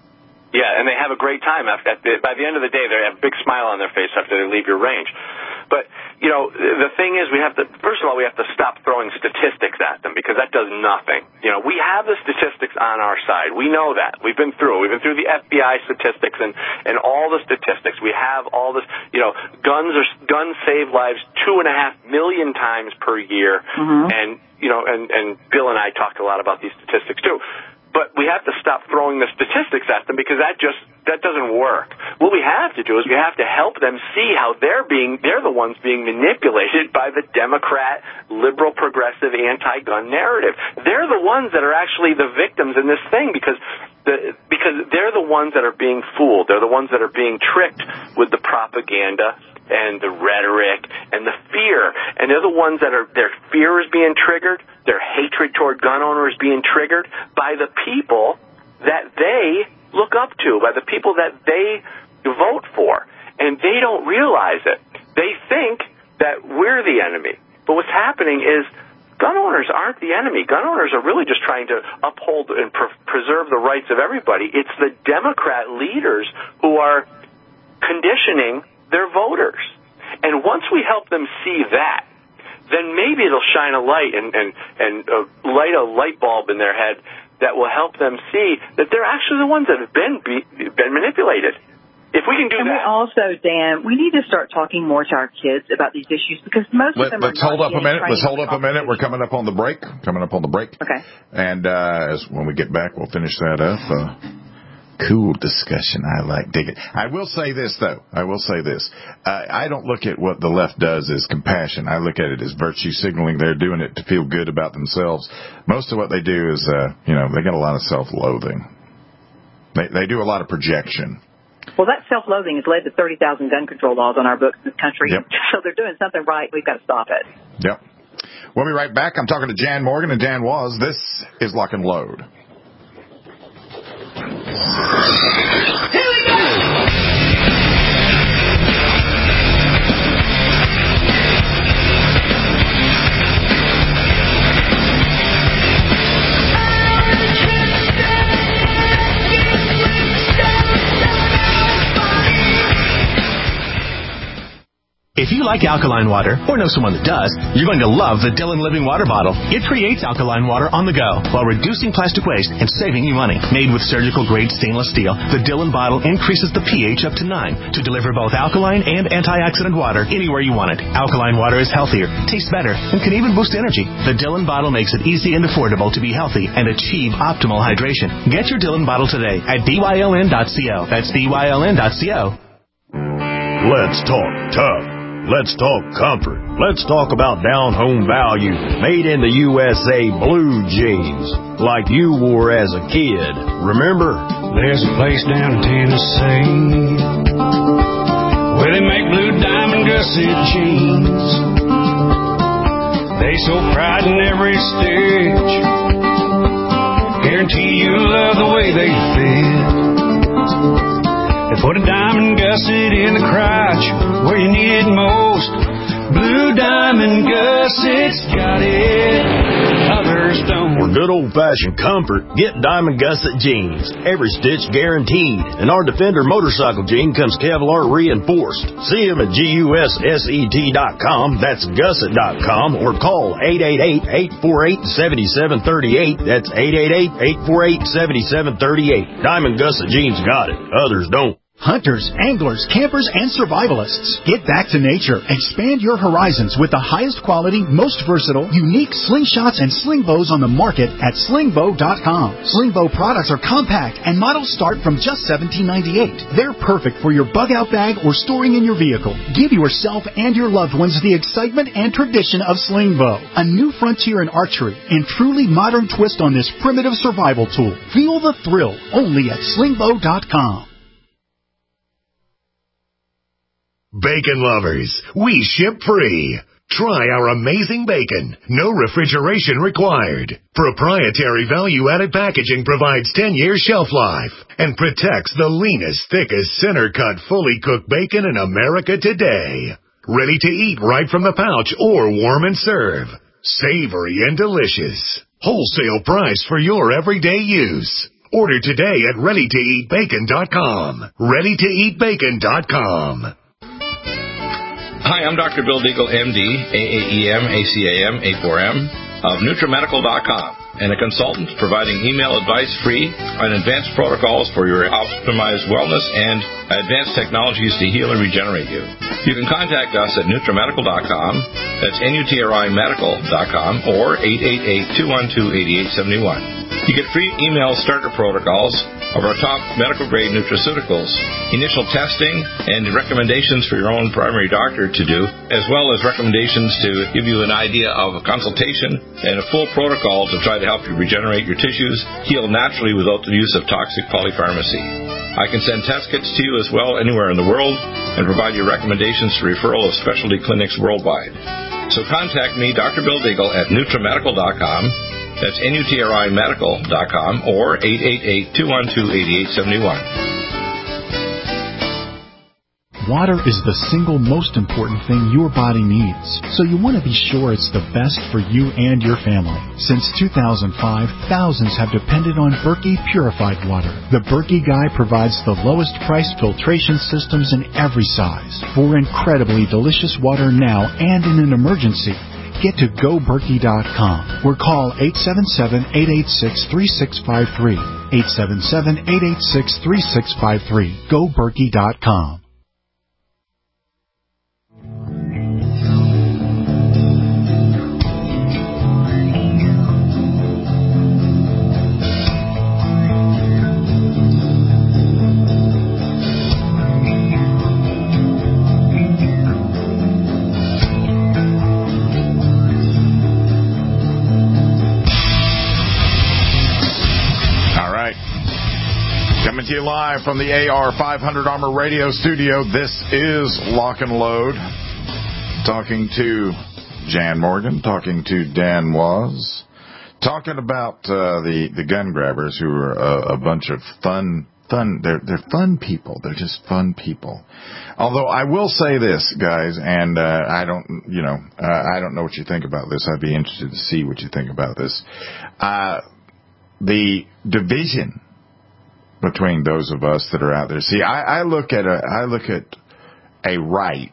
Yeah, and they have a great time. After, at the, by the end of the day, they have a big smile on their face after they leave your range. But, you know, the thing is we have to, first of all, we have to stop throwing statistics at them because that does nothing. You know, we have the statistics on our side. We know that. We've been through it. We've been through the F B I statistics and, and all the statistics. We have all this, you know, guns are, guns save lives two and a half million times per year. Mm-hmm. And, you know, and, and Bill and I talked a lot about these statistics too. But we have to stop throwing the statistics at them because that just, that doesn't work. What we have to do is we have to help them see how they're being, they're the ones being manipulated by the Democrat, liberal, progressive, anti-gun narrative. They're the ones that are actually the victims in this thing because the, because they're the ones that are being fooled. They're the ones that are being tricked with the propaganda and the rhetoric and the fear. And they're the ones that are, their fear is being triggered, their hatred toward gun owners being triggered by the people that they look up to, by the people that they vote for. And they don't realize it. They think that we're the enemy. But what's happening is gun owners aren't the enemy. Gun owners are really just trying to uphold and pre- preserve the rights of everybody. It's the Democrat leaders who are conditioning their voters. And once we help them see that, then maybe it'll shine a light and, and, and uh, light a light bulb in their head that will help them see that they're actually the ones that have been be, been manipulated. If we can do and that. And also, Dan, we need to start talking more to our kids about these issues because most Let, of them let's are hold not up a minute. Let's hold up a minute. conversation. We're coming up on the break. Coming up on the break. Okay. And uh, as, when we get back, we'll finish that up. Uh, Cool discussion. I like dig it. I will say this though. I will say this. Uh, I don't look at what the left does as compassion. I look at it as virtue signaling. They're doing it to feel good about themselves. Most of what they do is, uh, you know, they got a lot of self-loathing. They they do a lot of projection. Well, that self-loathing has led to thirty thousand gun control laws on our books in this country. Yep. So they're doing something right. We've got to stop it. Yep. We'll be right back. I'm talking to Jan Morgan and Dan Was. This is Lock and Load. Here we go! If you like alkaline water, or know someone that does, you're going to love the Dillon Living Water Bottle. It creates alkaline water on the go while reducing plastic waste and saving you money. Made with surgical-grade stainless steel, the Dillon bottle increases the pH up to nine to deliver both alkaline and antioxidant water anywhere you want it. Alkaline water is healthier, tastes better, and can even boost energy. The Dillon bottle makes it easy and affordable to be healthy and achieve optimal hydration. Get your Dillon bottle today at D Y L N dot co. That's D Y L N dot co. Let's talk tough. Let's talk comfort. Let's talk about down-home value, made in the U S A blue jeans, like you wore as a kid. Remember? There's a place down in Tennessee where they make blue diamond gusset jeans. They so pride in every stitch, guarantee you love the way they fit. They put a diamond gusset in the crotch where you need it most. Blue Diamond Gussets got it, others don't. For good old-fashioned comfort, get Diamond Gusset jeans. Every stitch guaranteed. And our Defender motorcycle jean comes Kevlar reinforced. See them at G U S S E T dot com, that's gusset dot com, or call eight eight eight, eight four eight, seven seven three eight. That's eight eight eight, eight four eight, seven seven three eight. Diamond Gusset jeans got it, others don't. Hunters, anglers, campers, and survivalists. Get back to nature. Expand your horizons with the highest quality, most versatile, unique slingshots and sling bows on the market at sling bow dot com. Sling bow products are compact and models start from just seventeen ninety-eight. They're perfect for your bug out bag or storing in your vehicle. Give yourself and your loved ones the excitement and tradition of sling bow. A new frontier in archery and truly modern twist on this primitive survival tool. Feel the thrill only at sling bow dot com. Bacon lovers, we ship free. Try our amazing bacon. No refrigeration required. Proprietary value-added packaging provides ten years shelf life and protects the leanest, thickest, center-cut, fully cooked bacon in America today. Ready to eat right from the pouch or warm and serve. Savory and delicious. Wholesale price for your everyday use. Order today at ready to eat bacon dot com. ready to eat bacon dot com. Hi, I'm Doctor Bill Deagle, M D, A A E M, A C A M, A four M, of NutriMedical dot com, and a consultant providing email advice free on advanced protocols for your optimized wellness and advanced technologies to heal and regenerate you. You can contact us at NutriMedical dot com, that's N U T R I Medical dot com, or eight eight eight, two one two, eight eight seven one. You get free email starter protocols of our top medical-grade nutraceuticals, initial testing, and recommendations for your own primary doctor to do, as well as recommendations to give you an idea of a consultation and a full protocol to try to help you regenerate your tissues, heal naturally without the use of toxic polypharmacy. I can send test kits to you as well anywhere in the world and provide you recommendations for referral of specialty clinics worldwide. So contact me, Doctor Bill Deagle, at NutriMedical dot com. That's N U T R I Medical dot com, or eight eight eight, two one two, eight eight seven one. Water is the single most important thing your body needs, so you want to be sure it's the best for you and your family. Since two thousand five, thousands have depended on Berkey purified water. The Berkey Guy provides the lowest priced filtration systems in every size for incredibly delicious water now and in an emergency. Get to go berkey dot com or call eight seven seven, eight eight six, three six five three. eight seven seven, eight eight six, three six five three. go berkey dot com. To you live from the A R five hundred Armor Radio studio. This is Lock and Load. Talking to Jan Morgan, talking to Dan Was, talking about uh, the the gun grabbers who are a, a bunch of fun fun. They're they're fun people. They're just fun people. Although I will say this, guys, and uh, I don't you know uh, I don't know what you think about this. I'd be interested to see what you think about this. Uh, the division between those of us that are out there. See, I, I look at a, I look at a right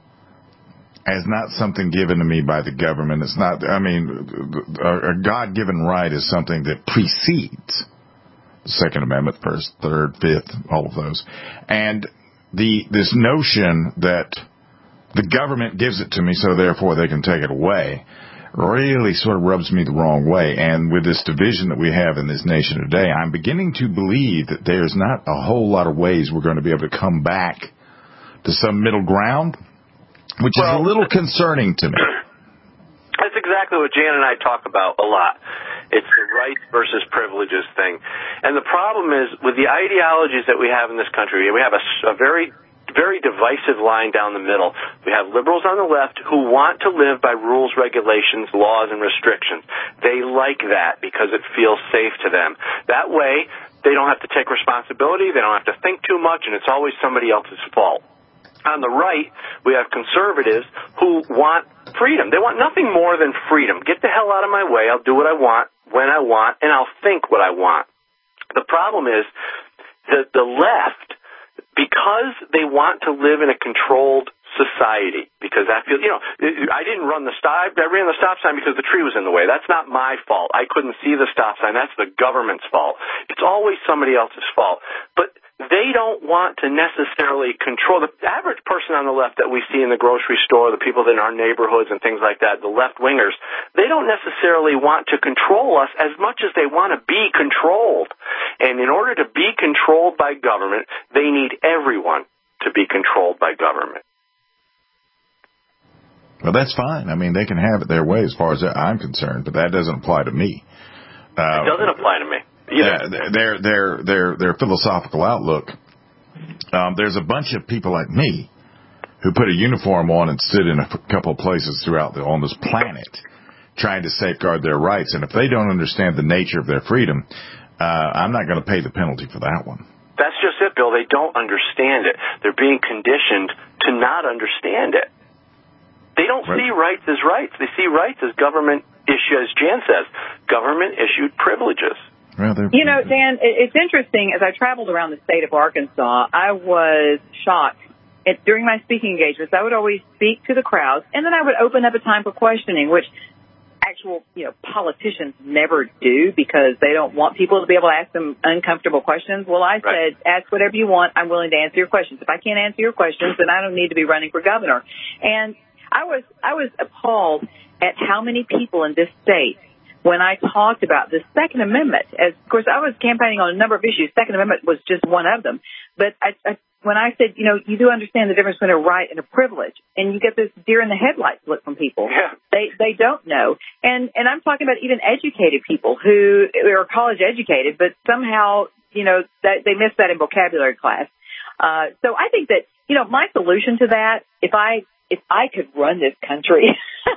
as not something given to me by the government. It's not, I mean, a, a God-given right is something that precedes the Second Amendment, First, Third, Fifth, all of those. And the, this notion that the government gives it to me, so therefore they can take it away, really sort of rubs me the wrong way. And with this division that we have in this nation today, I'm beginning to believe that there's not a whole lot of ways we're going to be able to come back to some middle ground, which well, is a little concerning to me. That's exactly what Jan and I talk about a lot. It's the rights versus privileges thing. And the problem is, with the ideologies that we have in this country, we have a, a very very divisive line down the middle. We have liberals on the left who want to live by rules, regulations, laws, and restrictions. They like that because it feels safe to them. That way, they don't have to take responsibility, they don't have to think too much, and it's always somebody else's fault. On the right, we have conservatives who want freedom. They want nothing more than freedom. Get the hell out of my way. I'll do what I want, when I want, and I'll think what I want. The problem is that the left, because they want to live in a controlled society, because that feels, you know, I didn't run the stop, I ran the stop sign because the tree was in the way. That's not my fault. I couldn't see the stop sign. That's the government's fault. It's always somebody else's fault. But they don't want to necessarily control. The average person on the left that we see in the grocery store, the people in our neighborhoods and things like that, the left-wingers, they don't necessarily want to control us as much as they want to be controlled. And in order to be controlled by government, they need everyone to be controlled by government. Well, that's fine. I mean, they can have it their way as far as I'm concerned, but that doesn't apply to me. Uh, it doesn't apply to me. Yeah, their their their their philosophical outlook. Um, there's a bunch of people like me who put a uniform on and stood in a couple of places throughout the, on this planet trying to safeguard their rights. And if they don't understand the nature of their freedom, uh, I'm not going to pay the penalty for that one. That's just it, Bill. They don't understand it. They're being conditioned to not understand it. They don't right. see rights as rights. They see rights as government issue, as Jan says, government-issued privileges. Well, you know, Dan, it's interesting. As I traveled around the state of Arkansas, I was shocked. It, during my speaking engagements, I would always speak to the crowds, and then I would open up a time for questioning, which actual, you know, politicians never do because they don't want people to be able to ask them uncomfortable questions. Well, I right. said, ask whatever you want. I'm willing to answer your questions. If I can't answer your questions, then I don't need to be running for governor. And I was, I was appalled at how many people in this state, when I talked about the Second Amendment, as of course I was campaigning on a number of issues, Second Amendment was just one of them. But I, I, when I said, you know, you do understand the difference between a right and a privilege, and you get this deer in the headlights look from people. Yeah. They they don't know. And and I'm talking about even educated people who are college educated, but somehow, you know, that they miss that in vocabulary class. Uh, so I think that, you know, my solution to that, if I if I could run this country,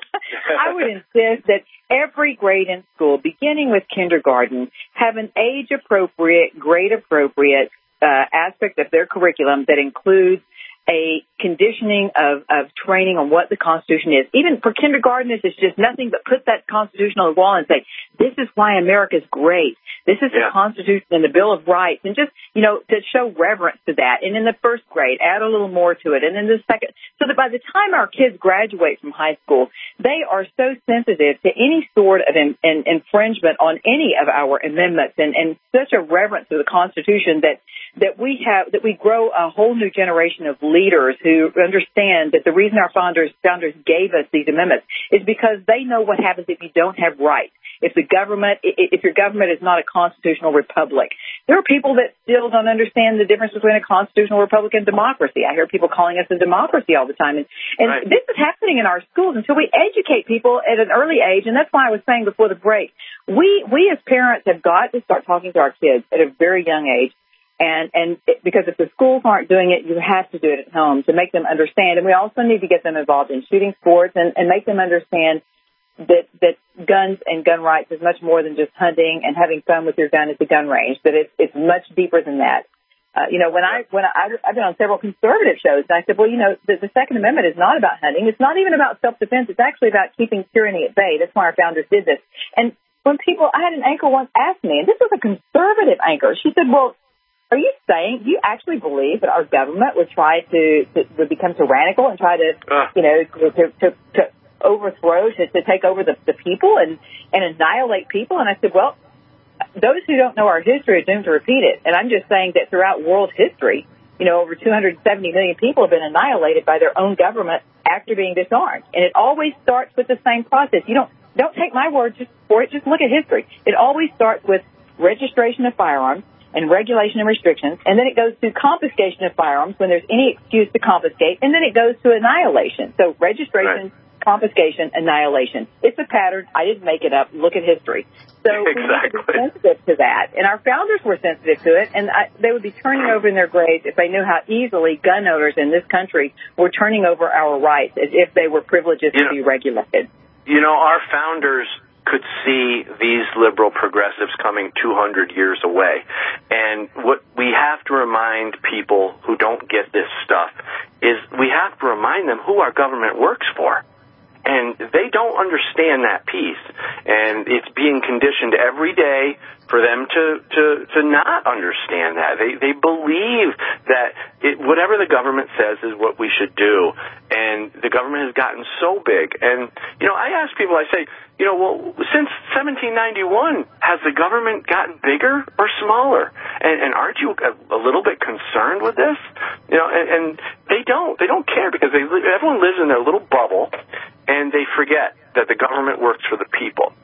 I would insist that every grade in school, beginning with kindergarten, have an age-appropriate, grade-appropriate uh, aspect of their curriculum that includes a conditioning of, of training on what the Constitution is. Even for kindergartners, it's just nothing but put that Constitution on the wall and say, this is why America's great. This is yeah. the Constitution and the Bill of Rights. And just, you know, to show reverence to that. And in the first grade, add a little more to it. And in the second, so that by the time our kids graduate from high school, they are so sensitive to any sort of in, in, infringement on any of our amendments and, and such a reverence to the Constitution that that we have, that we grow a whole new generation of leaders who understand that the reason our founders founders gave us these amendments is because they know what happens if you don't have rights. If the government, if your government is not a constitutional republic. There are people that still don't understand the difference between a constitutional republic and democracy. I hear people calling us a democracy all the time. And, and right. this is happening in our schools until we educate people at an early age. And that's why I was saying before the break, we, we as parents have got to start talking to our kids at a very young age. And, and it, because if the schools aren't doing it, you have to do it at home to make them understand. And we also need to get them involved in shooting sports and, and make them understand that, that guns and gun rights is much more than just hunting and having fun with your gun at the gun range, that it's, it's much deeper than that. Uh, you know, when I, when I, I've been on several conservative shows and I said, well, you know, the, the Second Amendment is not about hunting. It's not even about self-defense. It's actually about keeping tyranny at bay. That's why our founders did this. And when people, I had an anchor once ask me, and this was a conservative anchor, she said, well, are you saying, do you actually believe that our government would try to, to would become tyrannical and try to, uh. you know, to, to, to overthrow, to, to take over the, the people and, and annihilate people? And I said, well, those who don't know our history are doomed to repeat it. And I'm just saying that throughout world history, you know, over two hundred seventy million people have been annihilated by their own government after being disarmed. And it always starts with the same process. You don't, don't take my word just for it. Just look at history. It always starts with registration of firearms and regulation and restrictions, and then it goes to confiscation of firearms when there's any excuse to confiscate, and then it goes to annihilation. So registration, right. confiscation, annihilation. It's a pattern. I didn't make it up. Look at history. So exactly. we need to be sensitive to that, and our founders were sensitive to it, and I, they would be turning over in their graves if they knew how easily gun owners in this country were turning over our rights as if they were privileges you to know, be regulated. You know, our founders could see these liberal progressives coming two hundred years away. And what we have to remind people who don't get this stuff is we have to remind them who our government works for. And they don't understand that piece. And it's being conditioned every day for them to, to, to not understand that. They, they believe that it, whatever the government says is what we should do. And the government has gotten so big. And, you know, I ask people, I say, you know, well, since seventeen ninety-one, has the government gotten bigger or smaller? And, and aren't you a, a little bit concerned with this? You know, and, and they don't. They don't care because they, everyone lives in their little bubble, and they forget that the government works for the people.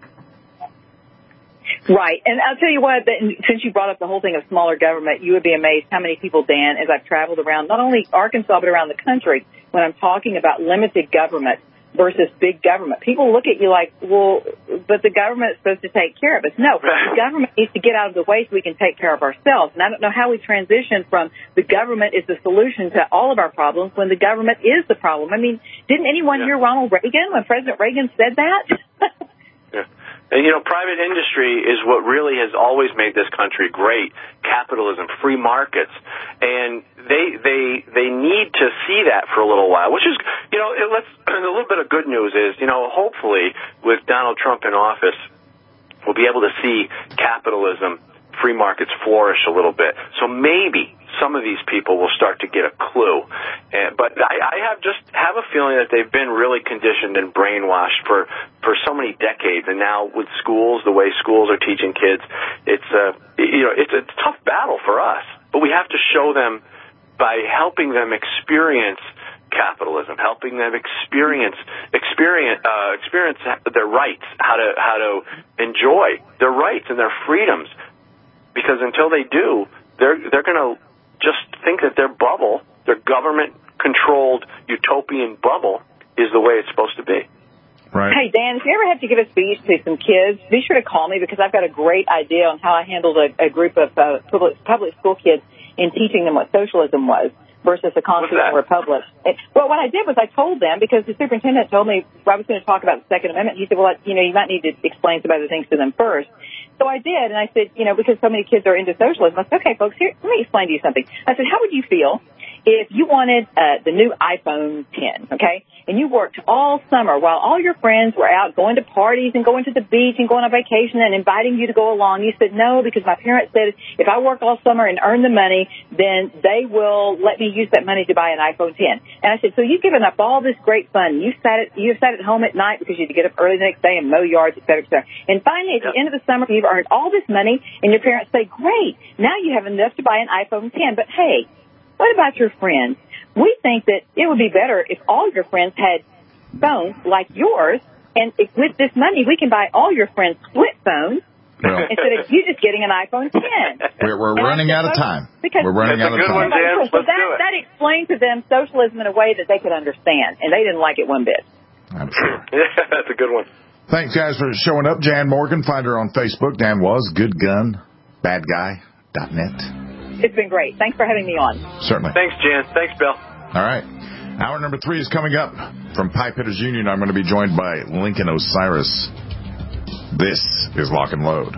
Right. And I'll tell you what, since you brought up the whole thing of smaller government, you would be amazed how many people, Dan, as I've traveled around, not only Arkansas, but around the country, when I'm talking about limited government versus big government, people look at you like, well, but the government is supposed to take care of us. No, the government needs to get out of the way so we can take care of ourselves. And I don't know how we transition from the government is the solution to all of our problems when the government is the problem. I mean, didn't anyone yeah. hear Ronald Reagan when President Reagan said that? yeah. And, you know, private industry is what really has always made this country great. Capitalism, free markets. And they they they need to see that for a little while, which is, you know, it, let's, a little bit of good news is, you know, hopefully with Donald Trump in office, we'll be able to see capitalism, free markets flourish a little bit. So maybe some of these people will start to get a clue. Uh, but I, I have just have a feeling that they've been really conditioned and brainwashed for, for so many decades. And now with schools, the way schools are teaching kids, it's a, you know, it's a tough battle for us. But we have to show them by helping them experience capitalism, helping them experience experience uh, experience their rights, how to how to enjoy their rights and their freedoms. Because until they do, they're they're going to just think that their bubble, their government-controlled utopian bubble, is the way it's supposed to be. Right. Hey, Dan, if you ever have to give a speech to some kids, be sure to call me because I've got a great idea on how I handled a, a group of uh, public, public school kids in teaching them what socialism was versus a constitutional republic. It, well, what I did was I told them, because the superintendent told me I was going to talk about the Second Amendment. He said, well, you know, you might need to explain some other things to them first. So I did, and I said, you know, because so many kids are into socialism, I said, okay, folks, here, let me explain to you something. I said, how would you feel if you wanted uh, the new iPhone ten, okay, and you worked all summer while all your friends were out going to parties and going to the beach and going on vacation and inviting you to go along? You said, no, because my parents said if I work all summer and earn the money, then they will let me use that money to buy an iPhone ten. And I said, so you've given up all this great fun. You sat at, you sat at home at night because you had to get up early the next day and mow yards, et cetera, et cetera. And finally, at the end of the summer, you've earned all this money, and your parents say, great, now you have enough to buy an iPhone ten. But, hey, what about your friends? We think that it would be better if all your friends had phones like yours, and if with this money, we can buy all your friends split phones well, instead of you just getting an iPhone ten. We're, we're running out of time. Because we're running out of time. One, Dan. So Let's that, do it. that explained to them socialism in a way that they could understand, and they didn't like it one bit. I'm sure. Yeah, that's a good one. Thanks, guys, for showing up. Jan Morgan, find her on Facebook. Dan Was, good gun, bad guy dot net. It's been great. Thanks for having me on. Certainly. Thanks, Jan. Thanks, Bill. All right. Hour number three is coming up. From Pipe Hitters Union, I'm going to be joined by Lincoln Osiris. This is Lock and Load.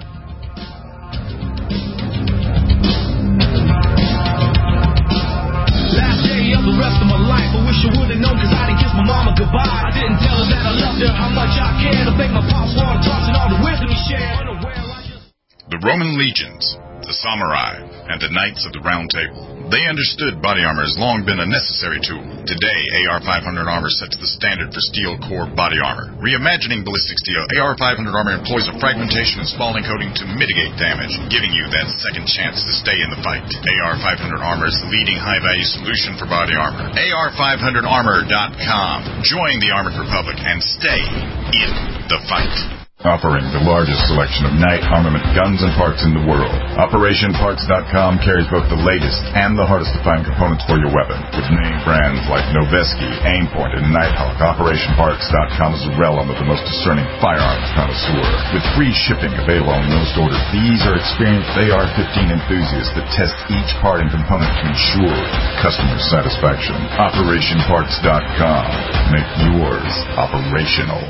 Last day of the rest of my life, I wish I would have known because I didn't kiss my mama goodbye. I didn't tell her that I loved her, how much I cared. I make my pops want to toss and all the wisdom he shared. The Roman legions, the samurai, and the knights of the Round Table. They understood body armor has long been a necessary tool. Today, A R five hundred armor sets the standard for steel core body armor. Reimagining ballistic steel, A R five hundred armor employs a fragmentation and spalling coating to mitigate damage, giving you that second chance to stay in the fight. A R five hundred armor is the leading high-value solution for body armor. A R five hundred armor dot com. Join the Armored Republic and stay in the fight. Offering the largest selection of night armament guns and parts in the world. Operation Parts dot com carries both the latest and the hardest to find components for your weapon. With name brands like Noveske, Aimpoint, and Nighthawk, Operation Parts dot com is the realm of the most discerning firearms connoisseur. With free shipping available on most orders, these are experienced A R fifteen enthusiasts that test each part and component to ensure customer satisfaction. Operation Parts dot com. Make yours operational.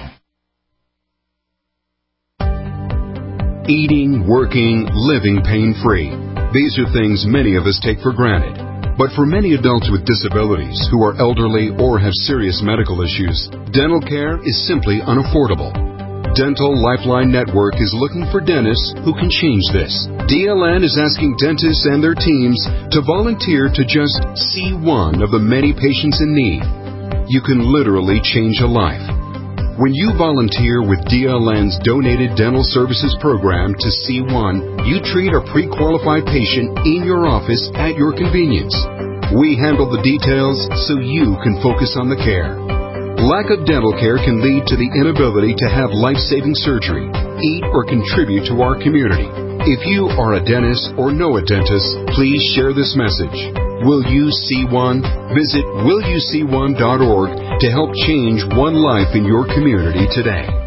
Eating, working, living pain-free. These are things many of us take for granted. But for many adults with disabilities who are elderly or have serious medical issues, dental care is simply unaffordable. Dental Lifeline Network is looking for dentists who can change this. D L N is asking dentists and their teams to volunteer to just see one of the many patients in need. You can literally change a life. When you volunteer with D L N's Donated Dental Services Program to C one, you treat a pre-qualified patient in your office at your convenience. We handle the details so you can focus on the care. Lack of dental care can lead to the inability to have life-saving surgery, eat, or contribute to our community. If you are a dentist or know a dentist, please share this message. Will you see one? Visit will you see one dot org to help change one life in your community today.